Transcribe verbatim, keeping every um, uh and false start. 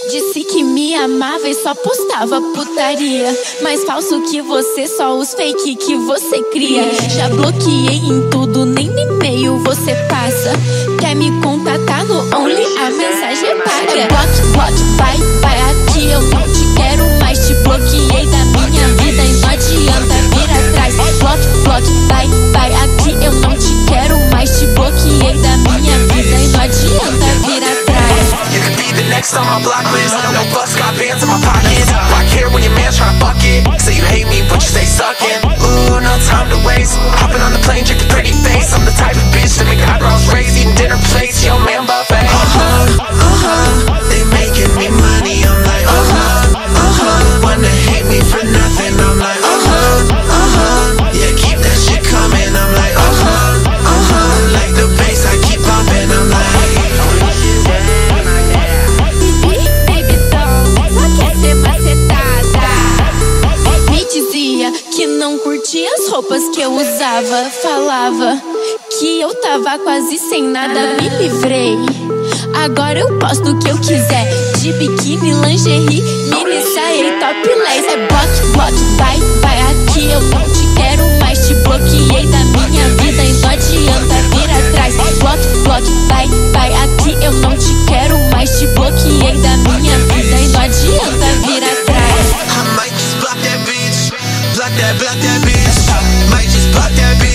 Disse que me amava e só postava putaria. Mais falso que você, só os fake que você cria. Já bloqueei em tudo, nem no e-mail você passa. Quer me contatar no Only, a mensagem é paga. É bloque, bloque, vai, vai aqui, eu não te quero mais. Te bloqueei da minha vida e não adianta vir atrás. Bloque, bloque, vai, vai aqui, eu não te quero mais. Te bloqueei da minha vida e não adianta vir atrás. You could be the next on my block list. No fuss, got bands in my pockets. Why care when your man's tryna fuck it? Say you hate me, but you stay sucking. Ooh, no time to waste. Hopping on the plane, check your pretty face. I'm the type of bitch that make eyebrows raise. Eating dinner plates, yo man buffet. Uh-huh, uh-huh, they making me money. I'm like, uh-huh, uh-huh. Wanna hate me for nothing. I'm like, uh-huh, uh-huh. Yeah, keep that shit coming. I'm like, uh-huh, uh-huh. Like the bass, I keep bumping. I'm like, que não curtia as roupas que eu usava. Falava que eu tava quase sem nada, me livrei. Agora eu posto o que eu quiser. De biquíni, lingerie, mini saia e topless. É bloque, bloque, vai, vai aqui, eu não te quero mais. Te bloqueei da minha vida e não adianta vir atrás. Bloque, bloque, vai, vai aqui, eu não te quero mais. Te bloqueei da minha vida e não adianta vir atrás. I might just block that bitch. Block that, block that bitch. Might just block that bitch.